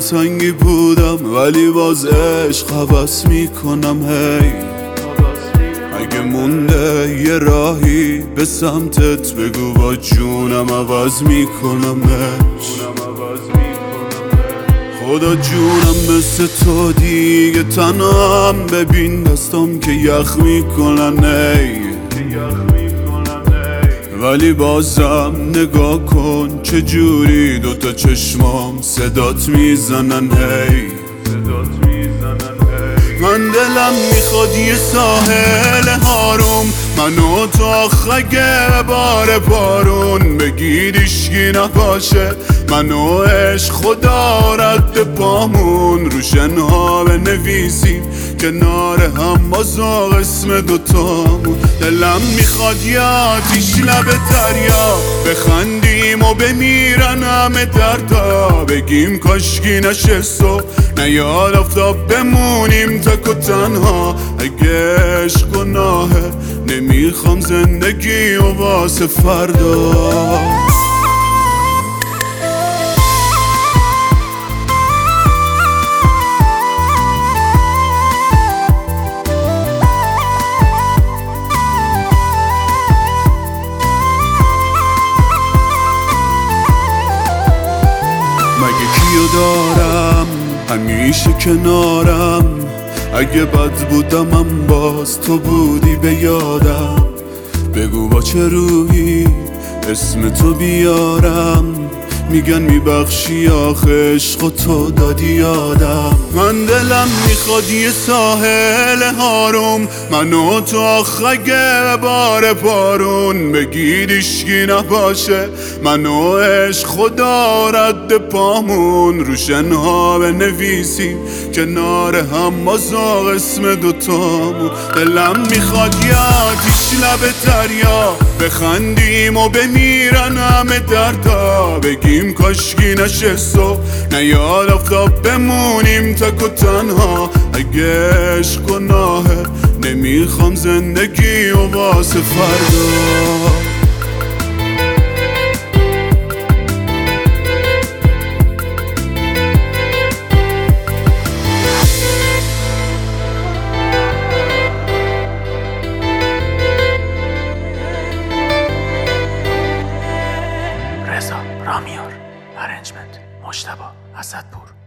دلتنگی بودم ولی باز عشق عوض میکنم. هی اگه مونده یه راهی به سمتت بگو با جونم عوض میکنمش. خدا جونم مثل تو دیگه تنهام، ببین دستام که یخ میکنن ولی بازم نگاه کن چه جوری دوتا چشمام صدات میزنن. من دلم میخواد یه ساحل هاروم، منو تو آخه بار بارون بگید اشکی نباشه، منو عشق خدا رد پامون رو شنها بنویسیم کنار هم باز اسم دوتامون. دلم میخواد یه آتیش لب دریا بخندیم و بمیرن همه دردا، بگیم کاشکی نشه صبح نیاد آفتاب بمونیم تک و تنها. اگه عشق گناهه نمیخوام زندگی و واسه فردا. مگه کیو دارم همیشه کنارم، اگه بد بودم باز تو بودی به یادم. بگو با چه روحی اسم تو بیارم، میگن میبخشی آخه عشق و تو دادی یادم. من دلم میخواد یه ساحل هاروم، منو تو آخه بار بارون بگید اشکی نباشه، منو عشق خدا رد پامون رو شنها بنویسیم کنار هم باز اسم دوتامون. دلم میخواد یه آتیش لب دریا بخندیم و بمیرن همه دردا، بگیم کاشکی نشه صبح نیاد آفتاب بمونیم تک و تنها. اگه عشق گناهه نمیخوام زندگی و واسه فردا. رضا رامیار، ارنجمنت مجتبی اسدپور.